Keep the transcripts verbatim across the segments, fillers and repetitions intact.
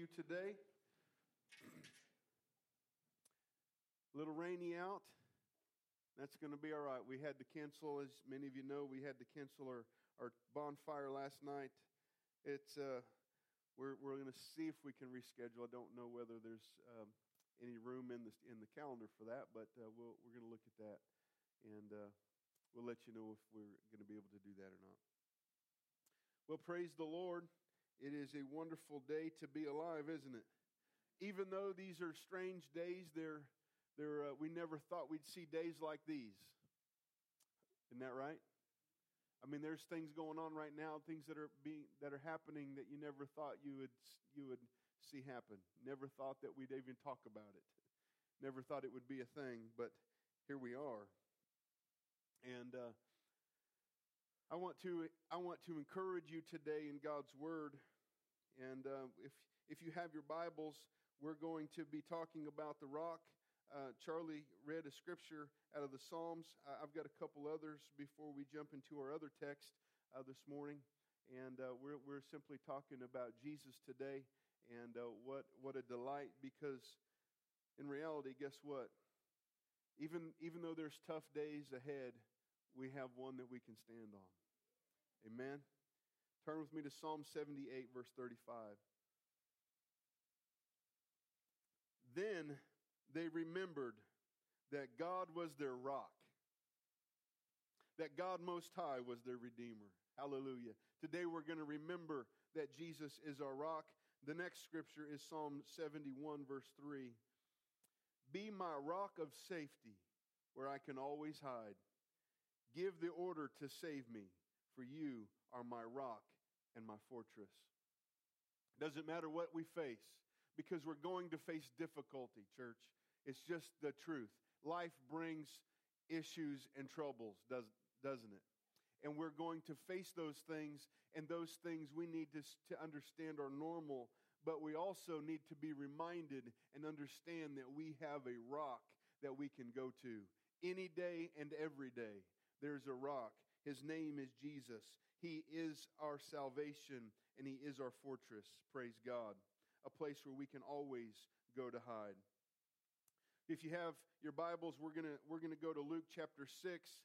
today. A little rainy out. That's going to be all right. We had to cancel, as many of you know, we had to cancel our, our bonfire last night. It's uh, we're we're going to see if we can reschedule. I don't know whether there's um, any room in the in the calendar for that, but uh, we'll, we're going to look at that, and uh, we'll let you know if we're going to be able to do that or not. Well, praise the Lord. It is a wonderful day to be alive, isn't it? Even though these are strange days, they're, they're, uh, we never thought we'd see days like these. Isn't that right? I mean, there's things going on right now, things that are being that are happening that you never thought you would you would see happen. Never thought that we'd even talk about it. Never thought it would be a thing, but here we are. And uh, I want to I want to encourage you today in God's Word. And uh, if if you have your Bibles, we're going to be talking about the rock. Uh, Charlie read a scripture out of the Psalms. I've got a couple others before we jump into our other text uh, this morning. And uh, we're we're simply talking about Jesus today, and uh, what what a delight, because in reality, guess what? Even even though there's tough days ahead, we have one that we can stand on. Amen. Turn with me to Psalm seventy-eight, verse thirty-five. Then they remembered that God was their rock, that God Most High was their Redeemer. Hallelujah. Today we're going to remember that Jesus is our rock. The next scripture is Psalm seventy-one, verse three. Be my rock of safety, where I can always hide. Give the order to save me, for you are my rock and my fortress. Doesn't matter what we face, because we're going to face difficulty, church. It's just the truth. Life brings issues and troubles, does, doesn't it? And we're going to face those things, and those things we need to, to understand are normal, but we also need to be reminded and understand that we have a rock that we can go to any day and every day. There's a rock. His name is Jesus. He is our salvation, and He is our fortress. Praise God. A place where we can always go to hide. If you have your Bibles, we're gonna we're gonna go to Luke chapter six.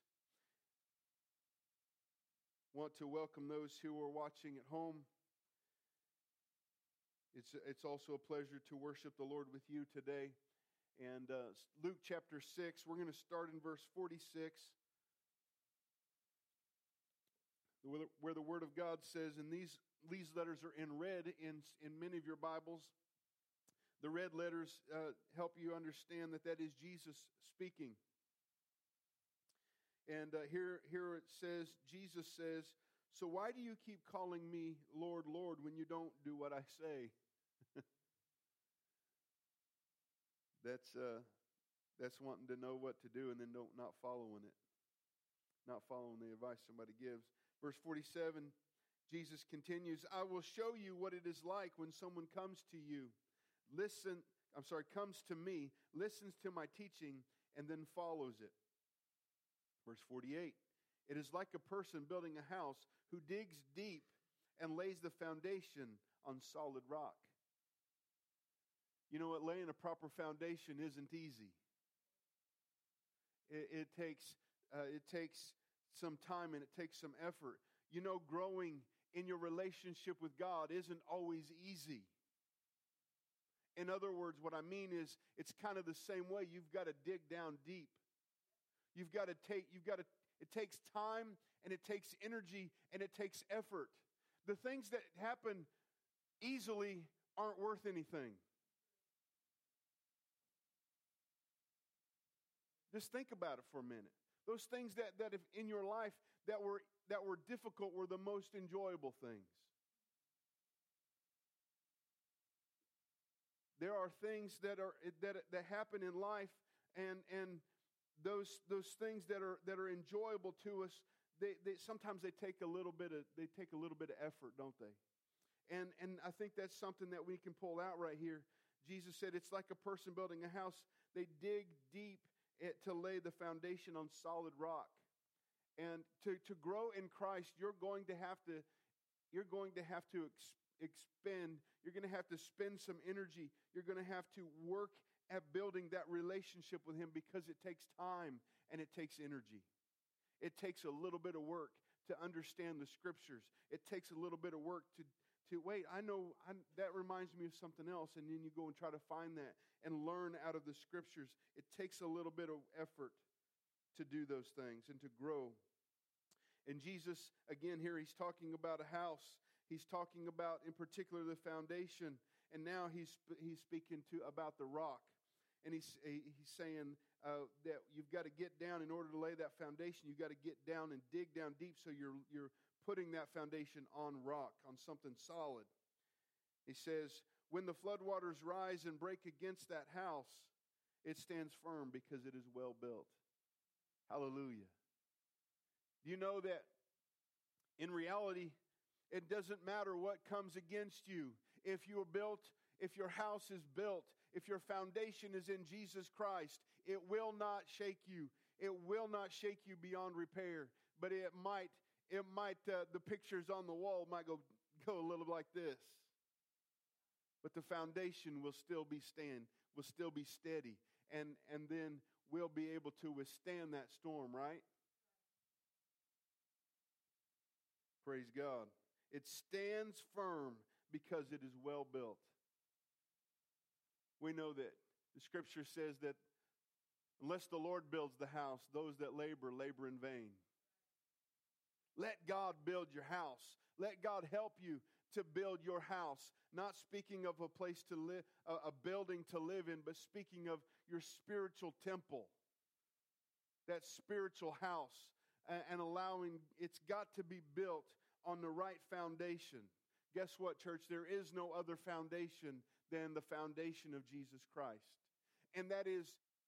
Want to welcome those who are watching at home. It's it's also a pleasure to worship the Lord with you today. And uh, Luke chapter six, we're going to start in verse forty-six. Where the Word of God says, and these, these letters are in red in, in many of your Bibles. The red letters uh, help you understand that that is Jesus speaking. And uh, here, here it says, Jesus says, so why do you keep calling me Lord, Lord, when you don't do what I say? that's uh, that's wanting to know what to do and then don't not following it. Not following the advice somebody gives. Verse forty-seven, Jesus continues, I will show you what it is like when someone comes to you. Listen, I'm sorry, comes to me, listens to my teaching, and then follows it. Verse forty-eight, it is like a person building a house who digs deep and lays the foundation on solid rock. You know what? Laying a proper foundation isn't easy. It, it takes... Uh, it takes some time and it takes some effort. You know, growing in your relationship with God isn't always easy. In other words, what I mean is, it's kind of the same way. You've got to dig down deep. You've got to take, you've got to, it takes time and it takes energy and it takes effort. The things that happen easily aren't worth anything. Just think about it for a minute. Those things that, that if in your life that were that were difficult were the most enjoyable things. There are things that are that that happen in life, and and those those things that are that are enjoyable to us, they, they sometimes they take a little bit of they take a little bit of effort, don't they? And and I think that's something that we can pull out right here. Jesus said it's like a person building a house. They dig deep It, to lay the foundation on solid rock. And to, to grow in Christ, you're going to have to you're going to have to ex- expend, you're going to have to spend some energy. You're going to have to work at building that relationship with Him, because it takes time and it takes energy. It takes a little bit of work to understand the Scriptures. It takes a little bit of work to, to wait, I know I, that reminds me of something else, and then you go and try to find that and learn out of the Scriptures. It takes a little bit of effort to do those things and to grow. And Jesus, again, here he's talking about a house. He's talking about, in particular, the foundation. And now he's he's speaking to about the rock. And he's he's saying uh, that you've got to get down in order to lay that foundation. You've got to get down and dig down deep, so you're you're putting that foundation on rock, on something solid. He says, when the floodwaters rise and break against that house, it stands firm because it is well built. Hallelujah. Do you know that in reality, it doesn't matter what comes against you. If you're built, if your house is built, if your foundation is in Jesus Christ, it will not shake you. It will not shake you beyond repair. But it might, it might, uh, the pictures on the wall might go, go a little like this. But the foundation will still be stand, will still be steady. And, and then we'll be able to withstand that storm, right? Praise God. It stands firm because it is well built. We know that the Scripture says that unless the Lord builds the house, those that labor, labor in vain. Let God build your house. Let God help you to build your house. Not speaking of a place to live, a, a building to live in, but speaking of your spiritual temple. That spiritual house. And, and allowing, it's got to be built on the right foundation. Guess what, church? There is no other foundation than the foundation of Jesus Christ. And that is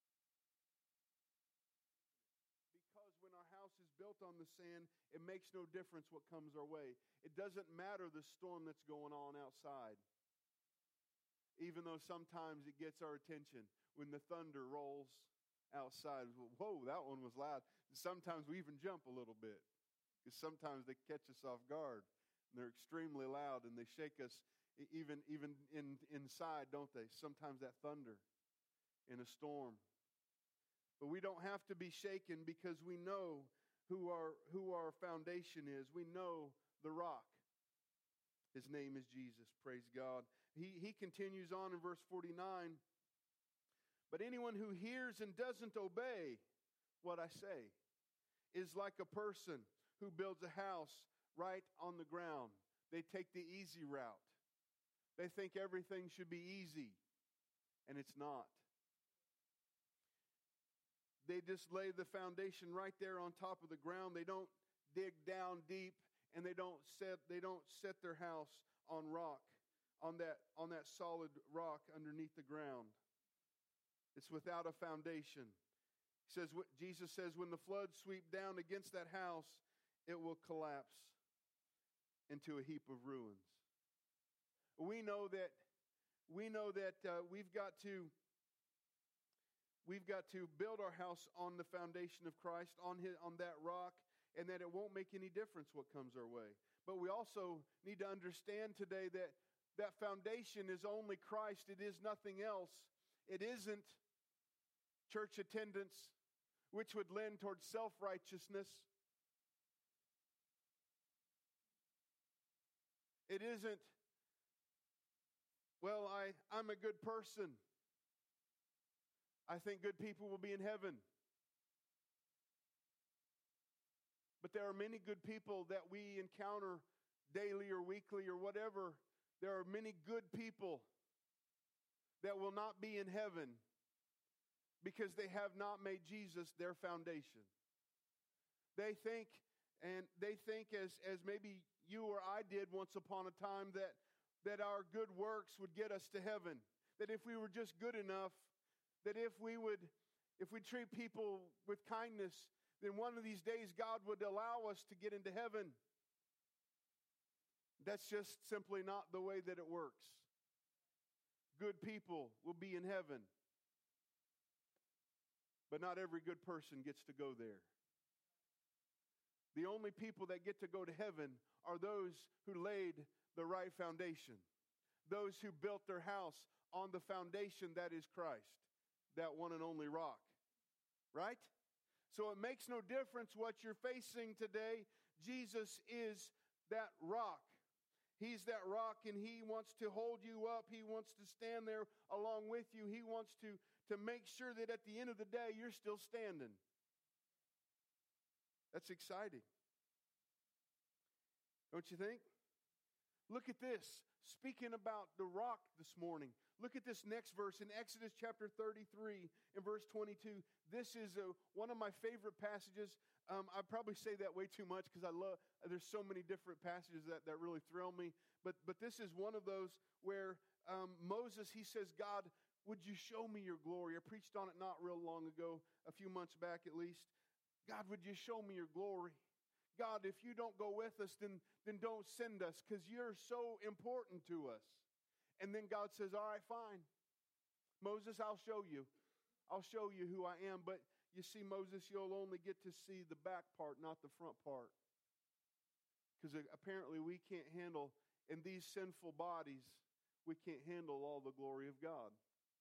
because when our house is built on the sand, it makes no difference what comes our way. It doesn't matter the storm that's going on outside. Even though sometimes it gets our attention when the thunder rolls outside. Whoa, that one was loud. Sometimes we even jump a little bit because sometimes they catch us off guard. And they're extremely loud and they shake us even, even in, inside, don't they? Sometimes that thunder in a storm. But we don't have to be shaken because we know who our, who our foundation is. We know the rock. His name is Jesus. Praise God. He, he continues on in verse forty-nine. But anyone who hears and doesn't obey what I say is like a person who builds a house right on the ground. They take the easy route. They think everything should be easy, and it's not. They just lay the foundation right there on top of the ground. They don't dig down deep, and they don't set they don't set their house on rock, on that on that solid rock underneath the ground. It's without a foundation. He says, Jesus says, when the floods sweep down against that house, it will collapse into a heap of ruins. We know that we know that uh, we've got to we've got to build our house on the foundation of Christ, on his, on that rock, and that it won't make any difference what comes our way. But we also need to understand today that that foundation is only Christ. It is nothing else. It isn't church attendance, which would lend towards self-righteousness. It isn't, well, I, I'm a good person. I think good people will be in heaven. But there are many good people that we encounter daily or weekly or whatever. There are many good people that will not be in heaven because they have not made Jesus their foundation. They think, and they think as, as maybe you or I did once upon a time, that, that our good works would get us to heaven. That if we were just good enough, that if we would, if we treat people with kindness, then one of these days God would allow us to get into heaven. That's just simply not the way that it works. Good people will be in heaven. But not every good person gets to go there. The only people that get to go to heaven are those who laid the right foundation. Those who built their house on the foundation that is Christ, that one and only rock. Right? So it makes no difference what you're facing today. Jesus is that rock. He's that rock, and He wants to hold you up. He wants to stand there along with you. He wants to, to make sure that at the end of the day, you're still standing. That's exciting. Don't you think? Look at this. Speaking about the rock this morning, look at this next verse in Exodus chapter thirty-three and verse twenty-two. This is a, one of my favorite passages. Um, I probably say that way too much because I love, there's so many different passages that, that really thrill me. But, but this is one of those where um, Moses, he says, God, would you show me your glory? I preached on it not real long ago, a few months back at least. God, would you show me your glory? God, if you don't go with us, then, then don't send us because you're so important to us. And then God says, all right, fine. Moses, I'll show you. I'll show you who I am. But you see, Moses, you'll only get to see the back part, not the front part. Because apparently we can't handle, in these sinful bodies, we can't handle all the glory of God.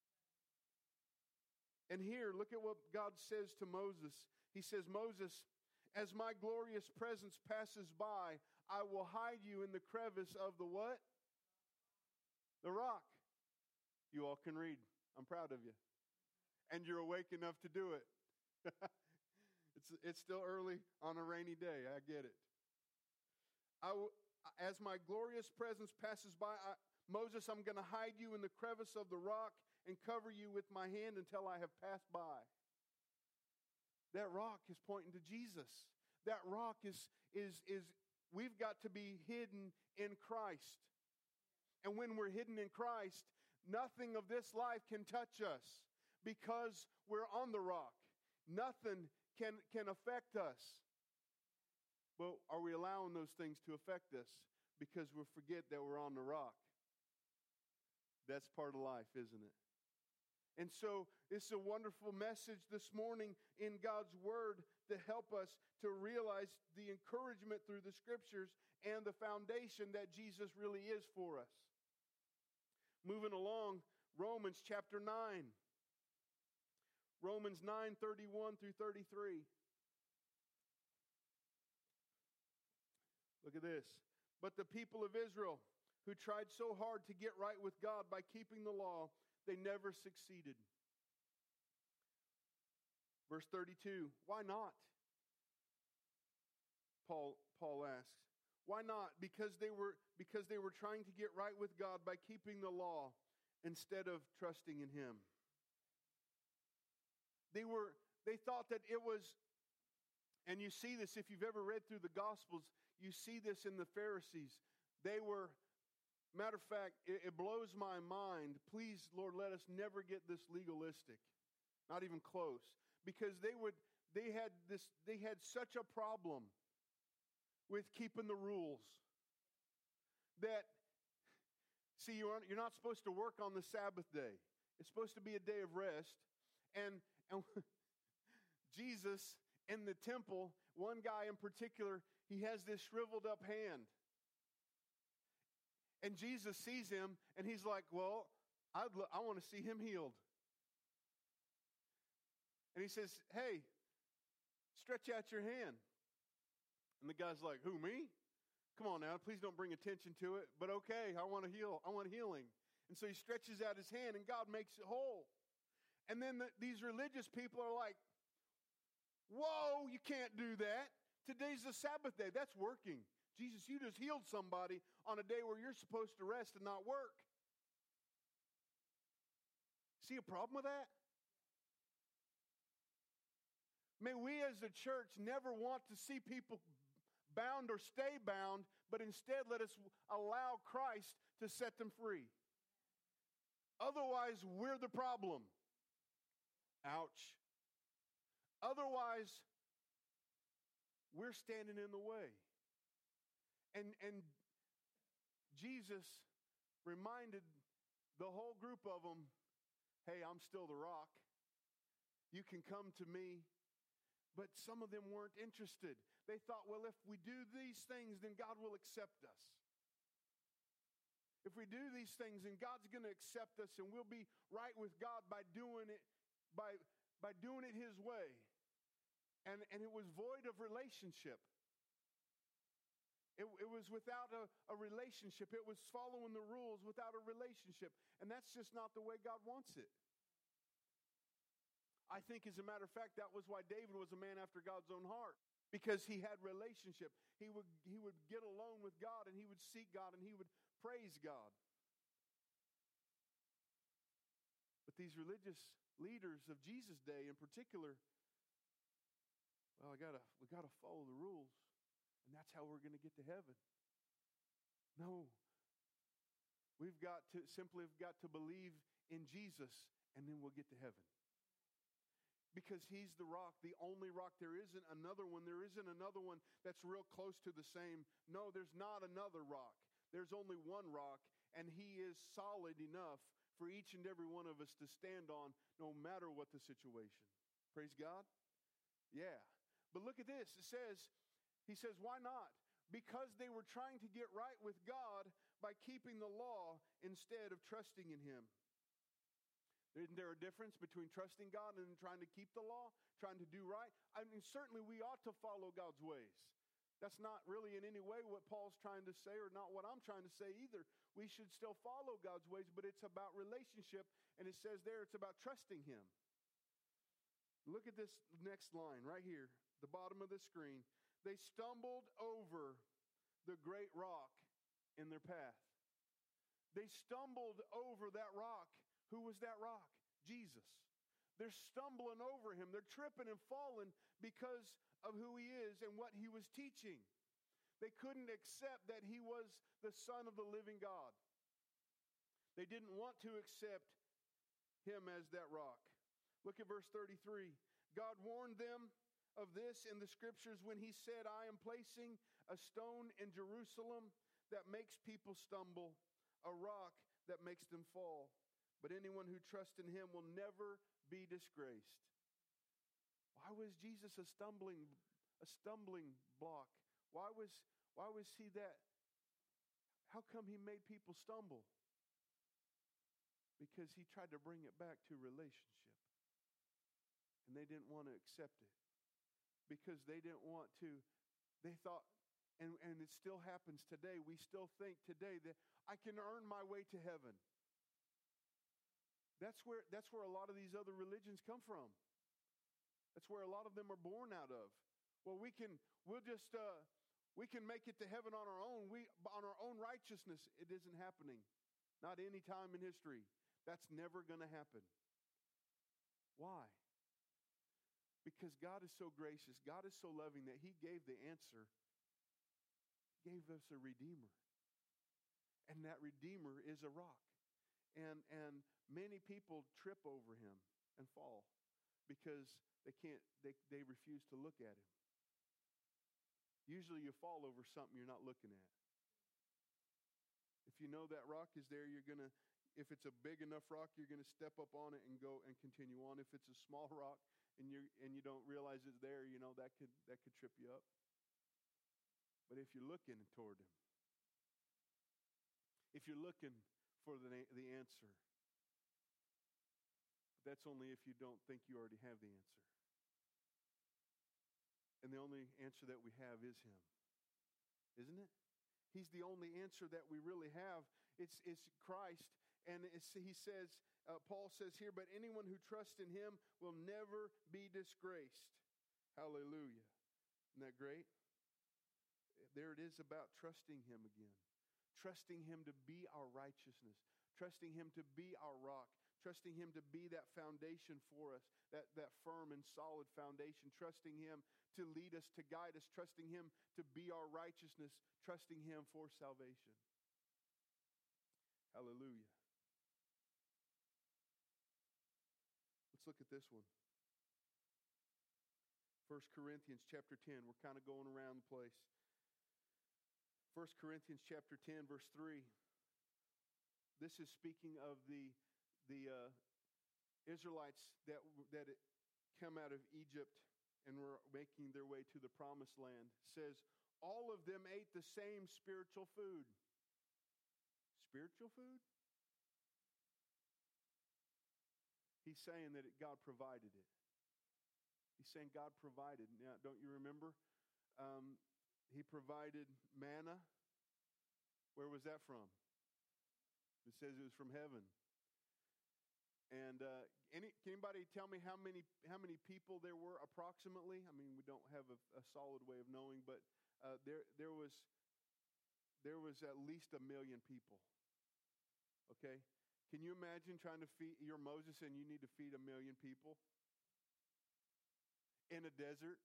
And here, look at what God says to Moses. He says, Moses, as my glorious presence passes by, I will hide you in the crevice of the what? The rock. You all can read. I'm proud of you. And you're awake enough to do it. it's, it's still early on a rainy day. I get it. I w- as my glorious presence passes by, I, Moses, I'm going to hide you in the crevice of the rock and cover you with my hand until I have passed by. That rock is pointing to Jesus. That rock is, is, is, we've got to be hidden in Christ. And when we're hidden in Christ, nothing of this life can touch us because we're on the rock. Nothing can, can affect us. But are we allowing those things to affect us because we forget that we're on the rock? That's part of life, isn't it? And so it's a wonderful message this morning in God's Word to help us to realize the encouragement through the Scriptures and the foundation that Jesus really is for us. Moving along, Romans chapter nine. Romans nine, thirty-one through thirty-three. Look at this. But the people of Israel, who tried so hard to get right with God by keeping the law, they never succeeded. Verse thirty-two, why not? Paul, Paul asks. Why not? Because they were because they were trying to get right with God by keeping the law instead of trusting in Him. They were they thought that it was, and you see this if you've ever read through the Gospels, you see this in the Pharisees. They were, matter of fact, it, it blows my mind. Please, Lord, let us never get this legalistic. Not even close. Because they would they had this they had such a problem with keeping the rules that, see, you're, you're not supposed to work on the Sabbath day. It's supposed to be a day of rest. And, and Jesus in the temple, one guy in particular, he has this shriveled up hand. And Jesus sees him, and he's like, well, I'd lo- I want to see him healed. And he says, hey, stretch out your hand. And the guy's like, who, me? Come on now, please don't bring attention to it. But okay, I want to heal. I want healing. And so he stretches out his hand, and God makes it whole. And then the, these religious people are like, whoa, you can't do that. Today's the Sabbath day. That's working. Jesus, you just healed somebody on a day where you're supposed to rest and not work. See a problem with that? May we as a church never want to see people bound or stay bound, but instead let us allow Christ to set them free. Otherwise, we're the problem. Ouch. Otherwise, we're standing in the way. And, and Jesus reminded the whole group of them, hey, I'm still the rock. You can come to me. But some of them weren't interested. They thought, well, if we do these things, then God will accept us. If we do these things, then God's going to accept us, and we'll be right with God by doing it, by, by doing it His way. And, and it was void of relationship. It, it was without a, a relationship. It was following the rules without a relationship. And that's just not the way God wants it. I think, as a matter of fact, that was why David was a man after God's own heart. Because he had relationship. He would, he would get alone with God, and he would seek God, and he would praise God. But these religious leaders of Jesus' day in particular, well, I gotta, we got to follow the rules, and that's how we're going to get to heaven. No. We've got to simply have got to believe in Jesus, and then we'll get to heaven. Because He's the rock, the only rock. There isn't another one. There isn't another one that's real close to the same. No, there's not another rock. There's only one rock, and He is solid enough for each and every one of us to stand on, no matter what the situation. Praise God. Yeah. But look at this. It says, He says, why not? Because they were trying to get right with God by keeping the law instead of trusting in Him. Isn't there a difference between trusting God and trying to keep the law, trying to do right? I mean, certainly we ought to follow God's ways. That's not really in any way what Paul's trying to say, or not what I'm trying to say either. We should still follow God's ways, but it's about relationship, and it says there it's about trusting Him. Look at this next line right here, the bottom of the screen. They stumbled over the great rock in their path. They stumbled over that rock. Who was that rock? Jesus. They're stumbling over Him. They're tripping and falling because of who He is and what He was teaching. They couldn't accept that He was the Son of the living God. They didn't want to accept Him as that rock. Look at verse thirty-three. God warned them of this in the Scriptures when He said, I am placing a stone in Jerusalem that makes people stumble, a rock that makes them fall. But anyone who trusts in Him will never be disgraced. Why was Jesus a stumbling, a stumbling block? Why was, why was He that? How come He made people stumble? Because He tried to bring it back to relationship. And they didn't want to accept it. Because they didn't want to, they thought, and, and it still happens today, we still think today that I can earn my way to heaven. That's where, that's where a lot of these other religions come from. That's where a lot of them are born out of. Well, we can, we'll just, uh, we can make it to heaven on our own. We, on our own righteousness. It isn't happening. Not any time in history. That's never going to happen. Why? Because God is so gracious. God is so loving that He gave the answer. He gave us a Redeemer. And that Redeemer is a rock. And, and many people trip over Him and fall because they can't, they, they refuse to look at Him. Usually you fall over something you're not looking at. If you know that rock is there, you're going to, if it's a big enough rock, you're going to step up on it and go and continue on. If it's a small rock and you and you don't realize it's there, you know, that could that could trip you up. But if you're looking toward Him, if you're looking for the, the answer. But that's only if you don't think you already have the answer. And the only answer that we have is Him. Isn't it? He's the only answer that we really have. It's, it's Christ. And it's, he says, uh, Paul says here, but anyone who trusts in Him will never be disgraced. Hallelujah. Isn't that great? There it is about trusting Him again. Trusting Him to be our righteousness. Trusting Him to be our rock. Trusting Him to be that foundation for us. That, that firm and solid foundation. Trusting Him to lead us, to guide us. Trusting Him to be our righteousness. Trusting Him for salvation. Hallelujah. Let's look at this one. First Corinthians chapter ten. We're kind of going around the place. First Corinthians chapter ten, verse three. This is speaking of the, the uh, Israelites that, that come out of Egypt and were making their way to the promised land. It says, all of them ate the same spiritual food. spiritual food? He's saying that it, God provided it. He's saying God provided. Now, don't you remember? Um, he provided manna. Where was that from? It says it was from heaven. And uh, any, can anybody tell me how many how many people there were approximately? I mean, we don't have a, a solid way of knowing, but uh, there there was there was at least a million people. Okay, can you imagine trying to feed? You're Moses, and you need to feed a million people in a desert.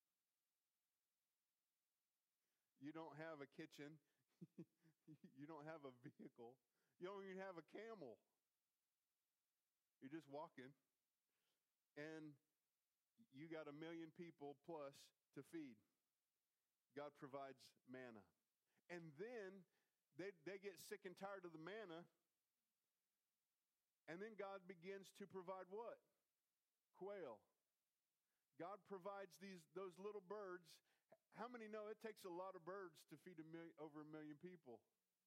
You don't have a kitchen. You don't have a vehicle. You don't even have a camel. You're just walking. And you got a million people plus to feed. God provides manna. And then they, they get sick and tired of the manna. And then God begins to provide what? Quail. God provides these those little birds. How many know it takes a lot of birds to feed a million, over a million people?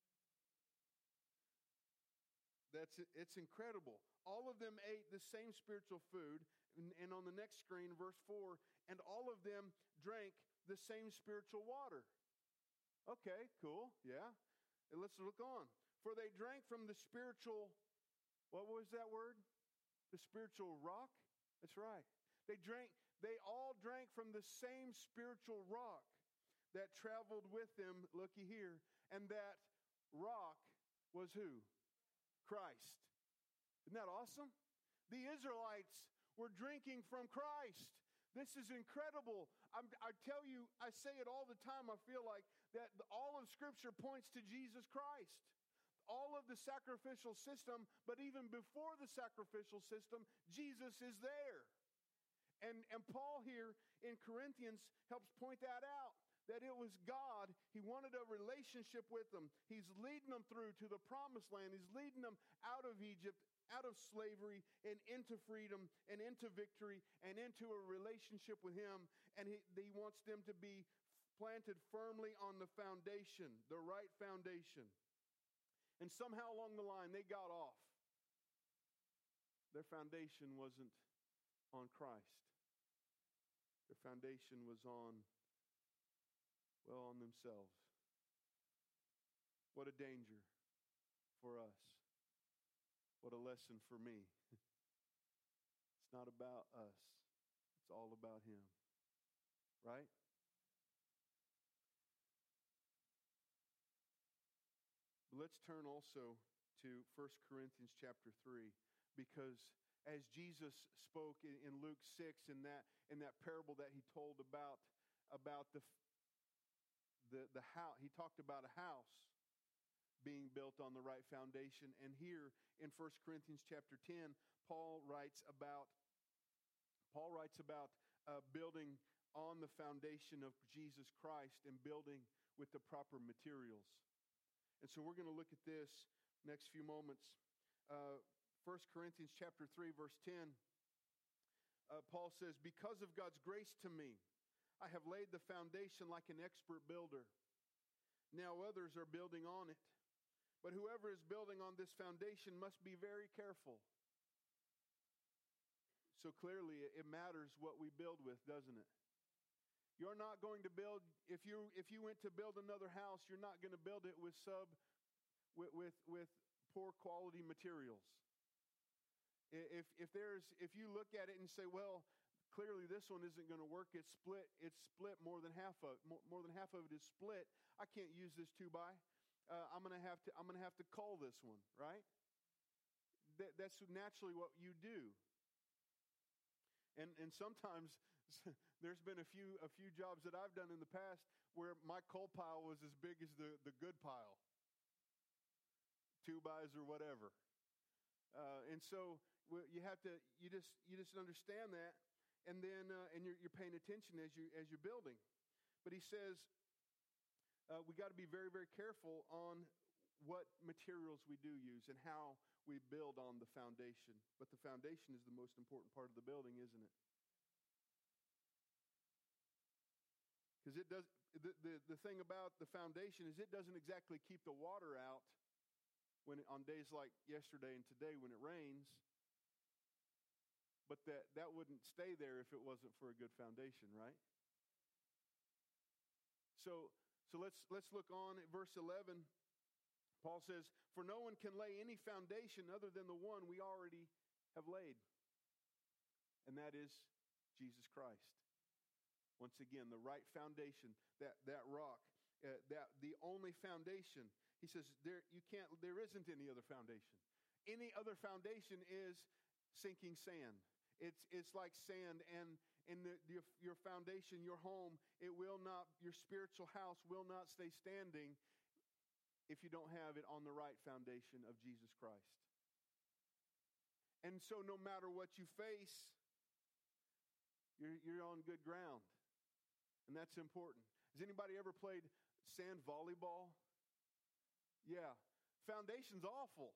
That's it's incredible. All of them ate the same spiritual food. And, and on the next screen, verse four, and all of them drank the same spiritual water. Okay, cool. Yeah. And let's look on. For they drank from the spiritual, what was that word? The spiritual rock? That's right. They drank, they all drank from the same spiritual rock that traveled with them, looky here. And that rock was who? Christ. Isn't that awesome? The Israelites were drinking from Christ. This is incredible. I'm, I tell you, I say it all the time. I feel like that all of Scripture points to Jesus Christ. All of the sacrificial system, but even before the sacrificial system, Jesus is there. And, and Paul here in Corinthians helps point that out. That it was God. He wanted a relationship with them. He's leading them through to the promised land. He's leading them out of Egypt, out of slavery, and into freedom, and into victory, and into a relationship with Him. And He, he wants them to be planted firmly on the foundation, the right foundation. And somehow along the line, they got off. Their foundation wasn't on Christ. Their foundation was on Well, on themselves. What a danger for us. What a lesson for me. It's not about us. It's all about Him. Right? But let's turn also to First Corinthians chapter three, because as Jesus spoke in, in Luke six, in that, in that parable that He told about, about the The, the house, he talked about a house being built on the right foundation. And here in First Corinthians chapter ten, Paul writes about Paul writes about uh, building on the foundation of Jesus Christ and building with the proper materials. And so we're going to look at this next few moments. Uh, First Corinthians chapter three, verse ten, uh, Paul says, "Because of God's grace to me, I have laid the foundation like an expert builder. Now others are building on it. But whoever is building on this foundation must be very careful." So clearly it matters what we build with, doesn't it? You're not going to build, if you if you went to build another house, you're not going to build it with sub with with, with poor quality materials. If if there's if you look at it and say, well, clearly this one isn't going to work. It's split. It's split more than half of more, more than half of it is split. I can't use this two by. Uh, I'm going to have to. I'm going to have to cull this one, right? That, that's naturally what you do. And and sometimes there's been a few a few jobs that I've done in the past where my coal pile was as big as the, the good pile, two bys or whatever. Uh, and so you have to you just you just understand that. And then, uh, and you're, you're paying attention as you as you're building. But he says uh, we got to be very, very careful on what materials we do use and how we build on the foundation. But the foundation is the most important part of the building, isn't it? Because it does. The, the the thing about the foundation is it doesn't exactly keep the water out when on days like yesterday and today when it rains, but that, that wouldn't stay there if it wasn't for a good foundation, right? So so let's let's look on at verse eleven. Paul says, "For no one can lay any foundation other than the one we already have laid, and that is Jesus Christ." Once again, the right foundation, that that rock, uh, that the only foundation. He says there you can't. There isn't any other foundation. Any other foundation is sinking sand. It's it's like sand, and in the, your, your foundation, your home, it will not. Your spiritual house will not stay standing if you don't have it on the right foundation of Jesus Christ. And so, no matter what you face, you're you're on good ground, and that's important. Has anybody ever played sand volleyball? Yeah, foundation's awful.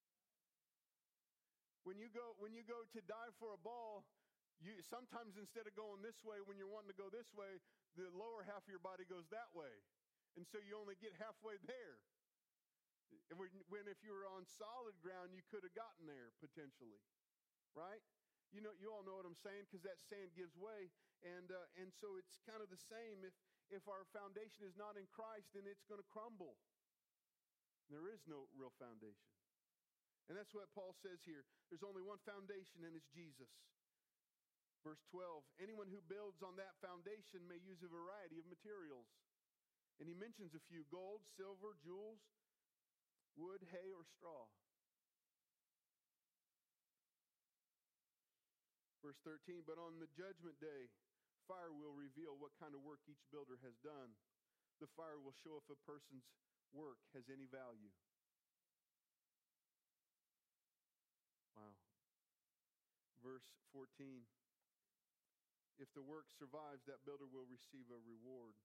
When you go when you go to dive for a ball, you sometimes instead of going this way, when you're wanting to go this way, the lower half of your body goes that way, and so you only get halfway there. When if you were on solid ground, you could have gotten there potentially, right? You know, you all know what I'm saying, because that sand gives way, and uh, and so it's kind of the same. If if our foundation is not in Christ, then it's going to crumble. There is no real foundation. And that's what Paul says here. There's only one foundation, and it's Jesus. Verse twelve, anyone who builds on that foundation may use a variety of materials. And he mentions a few: gold, silver, jewels, wood, hay, or straw. Verse thirteen, but on the judgment day, fire will reveal what kind of work each builder has done. The fire will show if a person's work has any value. Wow. Verse fourteen. If the work survives, that builder will receive a reward.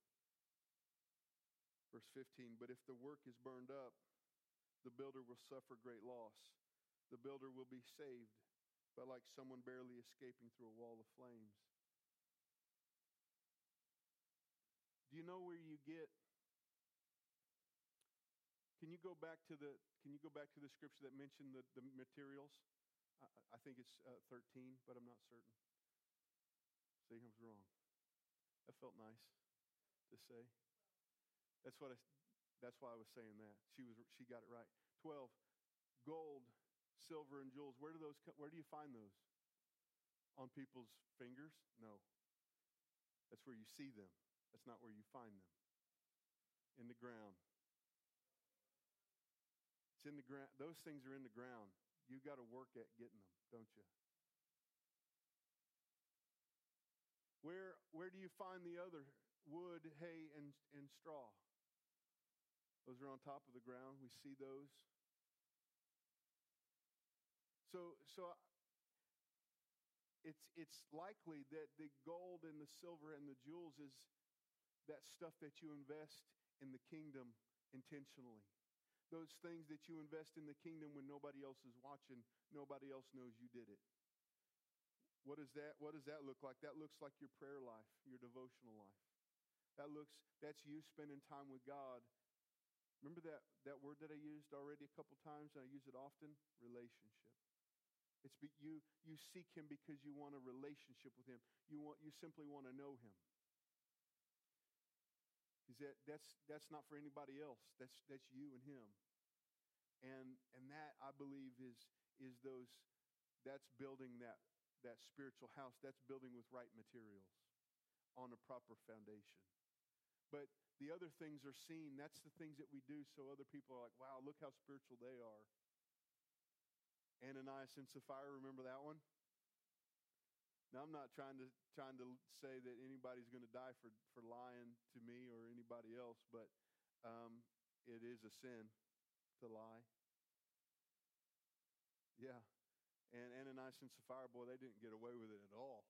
Verse fifteen. But if the work is burned up, the builder will suffer great loss. The builder will be saved, but like someone barely escaping through a wall of flames. Do you know where you get? Can you go back to the Can you go back to the scripture that mentioned the, the materials? I, I think it's uh, thirteen, but I'm not certain. See, I was wrong. That felt nice to say. That's what I. That's why I was saying that. She was. She got it right. Twelve, gold, silver, and jewels. Where do those? Where do you find those? On people's fingers? No. That's where you see them. That's not where you find them. In the ground. It's in the ground. Those things are in the ground. You got to work at getting them, don't you? Where where do you find the other wood, hay, and, and straw? Those are on top of the ground. We see those. So so it's it's likely that the gold and the silver and the jewels is that stuff that you invest in the kingdom intentionally. Those things that you invest in the kingdom when nobody else is watching, nobody else knows you did it. What does that, what does that look like? That looks like your prayer life, your devotional life. That looks, that's you spending time with God. Remember that, that word that I used already a couple times, and I use it often? Relationship. It's be, you, you seek Him because you want a relationship with Him. You want, you simply want to know Him. Because that, that's, that's not for anybody else. That's, that's you and Him. And, and that, I believe, is, is those, that's building that, that spiritual house. That's building with right materials on a proper foundation. But the other things are seen. That's the things that we do so other people are like, wow, look how spiritual they are. Ananias and Sapphira, remember that one? Now, I'm not trying to trying to say that anybody's going to die for, for lying to me or anybody else, but um, it is a sin to lie. Yeah. And Ananias and Sapphira, boy, they didn't get away with it at all.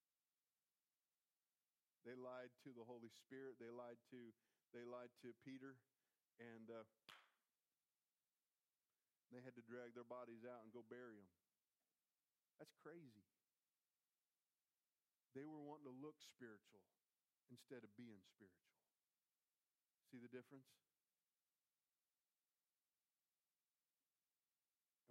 They lied to the Holy Spirit. They lied to they lied to Peter, and uh, they had to drag their bodies out and go bury them. That's crazy. They were wanting to look spiritual instead of being spiritual. See the difference?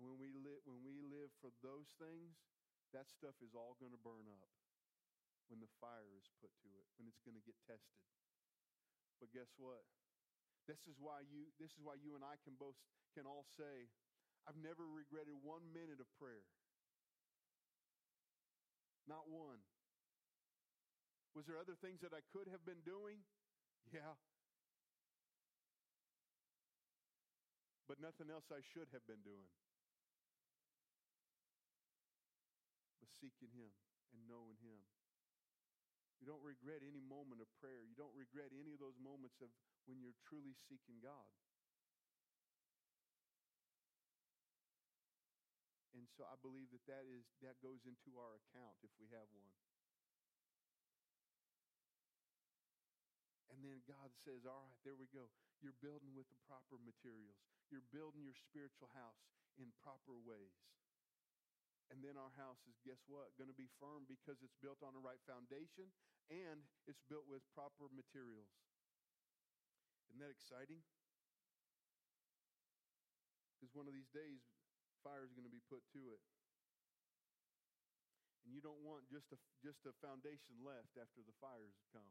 when we live when we live for those things, that stuff is all going to burn up when the fire is put to it, when it's going to get tested. But guess what? This is why you this is why you and I can both can all say, I've never regretted one minute of prayer. Not one. Was there other things that I could have been doing? Yeah. But nothing else I should have been doing. But seeking Him and knowing Him. You don't regret any moment of prayer. You don't regret any of those moments of when you're truly seeking God. And so I believe that that, is, that goes into our account if we have one. And then God says, all right, there we go. You're building with the proper materials. You're building your spiritual house in proper ways. And then our house is, guess what, going to be firm because it's built on the right foundation and it's built with proper materials. Isn't that exciting? Because one of these days, fire is going to be put to it. And you don't want just a, just a foundation left after the fires come.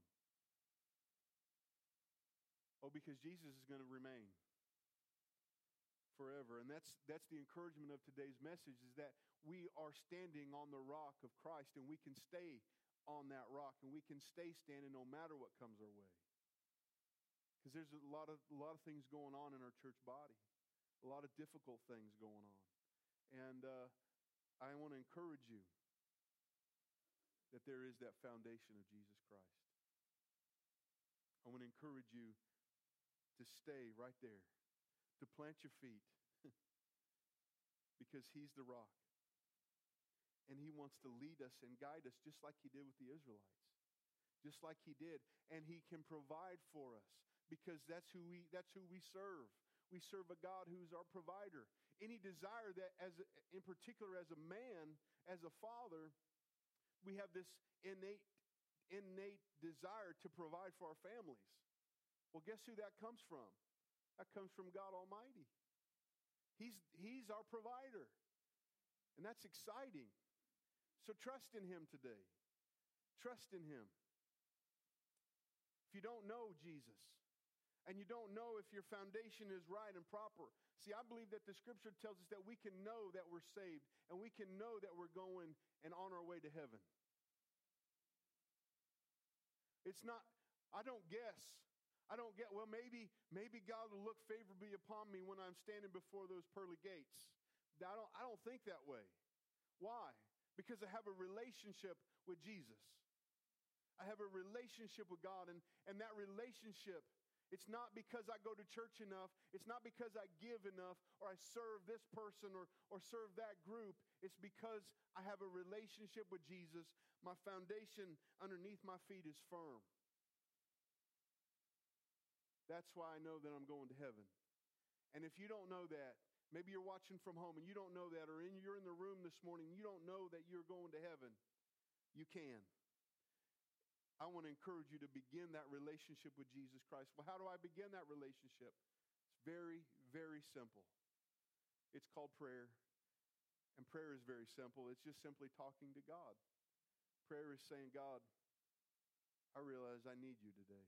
Oh, because Jesus is going to remain forever. And that's that's the encouragement of today's message, is that we are standing on the rock of Christ, and we can stay on that rock, and we can stay standing no matter what comes our way. Because there's a lot of a lot of things going on in our church body, a lot of difficult things going on. And uh, I want to encourage you that there is that foundation of Jesus Christ. I want to encourage you to stay right there, to plant your feet, because He's the rock. And He wants to lead us and guide us just like He did with the Israelites, just like He did. And He can provide for us because that's who we, that's who we serve. We serve a God who's our provider. Any desire that, as a, in particular as a man, as a father, we have this innate, innate desire to provide for our families. Well, guess who that comes from? That comes from God Almighty. He's, he's our provider. And that's exciting. So trust in Him today. Trust in Him. If you don't know Jesus, and you don't know if your foundation is right and proper. See, I believe that the Scripture tells us that we can know that we're saved, and we can know that we're going and on our way to heaven. It's not, I don't guess. I don't get, well, maybe, maybe God will look favorably upon me when I'm standing before those pearly gates. I don't, I don't think that way. Why? Because I have a relationship with Jesus. I have a relationship with God, and, and that relationship, it's not because I go to church enough. It's not because I give enough or I serve this person or, or serve that group. It's because I have a relationship with Jesus. My foundation underneath my feet is firm. That's why I know that I'm going to heaven. And if you don't know that, maybe you're watching from home and you don't know that, or in, you're in the room this morning and you don't know that you're going to heaven, you can. I want to encourage you to begin that relationship with Jesus Christ. Well, how do I begin that relationship? It's very, very simple. It's called prayer. And prayer is very simple. It's just simply talking to God. Prayer is saying, God, I realize I need you today.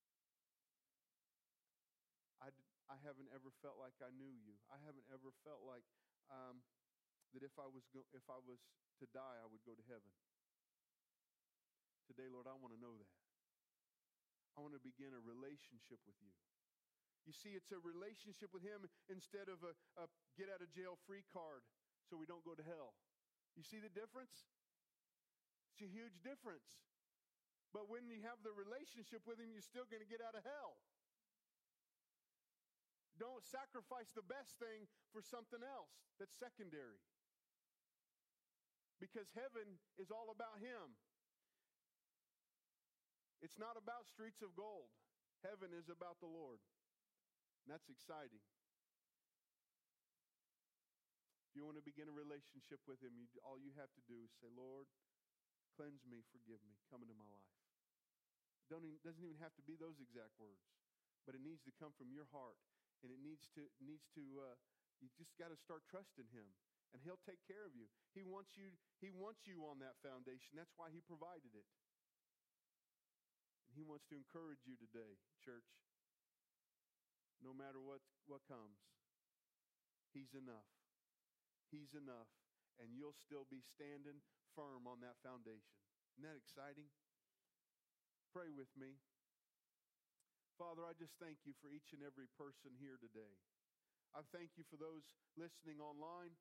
I, I haven't ever felt like I knew you. I haven't ever felt like um, that if I was go, if I was to die, I would go to heaven. Today, Lord, I want to know that. I want to begin a relationship with you. You see, it's a relationship with Him instead of a, a get-out-of-jail-free card so we don't go to hell. You see the difference? It's a huge difference. But when you have the relationship with Him, you're still going to get out of hell. Don't sacrifice the best thing for something else that's secondary. Because heaven is all about Him. It's not about streets of gold. Heaven is about the Lord. And that's exciting. If you want to begin a relationship with Him, you, all you have to do is say, Lord, cleanse me, forgive me, come into my life. It don't even, doesn't even have to be those exact words, but it needs to come from your heart. And it needs to needs to uh, You just got to start trusting Him, and He'll take care of you. He wants you, He wants you on that foundation. That's why He provided it. And He wants to encourage you today, church. No matter what, what comes, He's enough. He's enough. And you'll still be standing firm on that foundation. Isn't that exciting? Pray with me. Father, I just thank you for each and every person here today. I thank you for those listening online.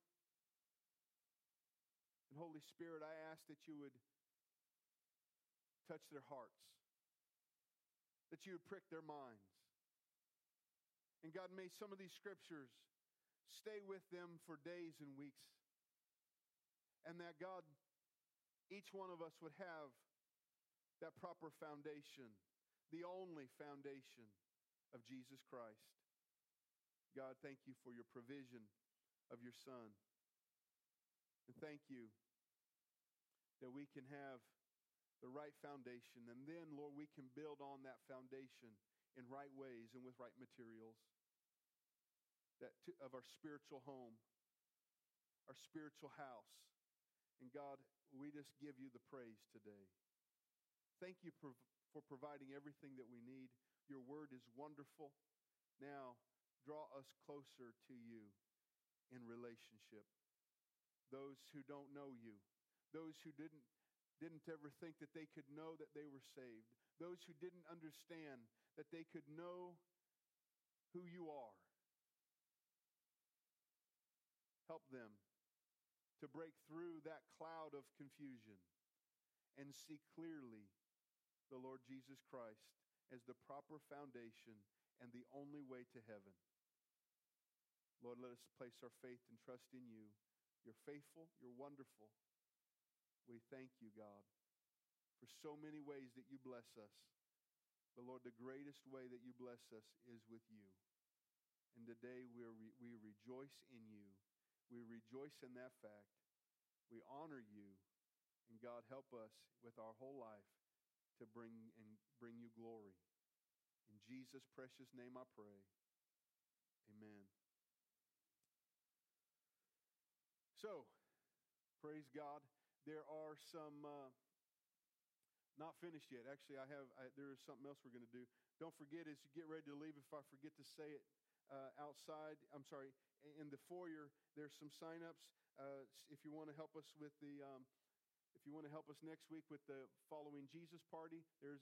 And Holy Spirit, I ask that you would touch their hearts, that you would prick their minds. And God, may some of these scriptures stay with them for days and weeks. And that, God, each one of us would have that proper foundation, the only foundation of Jesus Christ. God, thank you for your provision of your Son. And thank you that we can have the right foundation. And then, Lord, we can build on that foundation in right ways and with right materials. That to, of our spiritual home, our spiritual house. And God, we just give you the praise today. Thank you for, for providing everything that we need. Your word is wonderful. Now, draw us closer to you in relationship. Those who don't know you, those who didn't, didn't ever think that they could know that they were saved, those who didn't understand that they could know who you are. Help them to break through that cloud of confusion and see clearly the Lord Jesus Christ as the proper foundation and the only way to heaven. Lord, let us place our faith and trust in you. You're faithful. You're wonderful. We thank you, God, for so many ways that you bless us. But Lord, the greatest way that you bless us is with you. And today we re- we rejoice in you. We rejoice in that fact. We honor you. And God, help us with our whole life to bring and bring you glory. In Jesus' precious name I pray. Amen. So, praise God. There are some, uh, not finished yet. Actually, I have, I, there is something else we're going to do. Don't forget as you get ready to leave, if I forget to say it uh, outside, I'm sorry, in the foyer, there's some sign-ups. Uh, if you want to help us with the, um, if you want to help us next week with the Following Jesus party, there's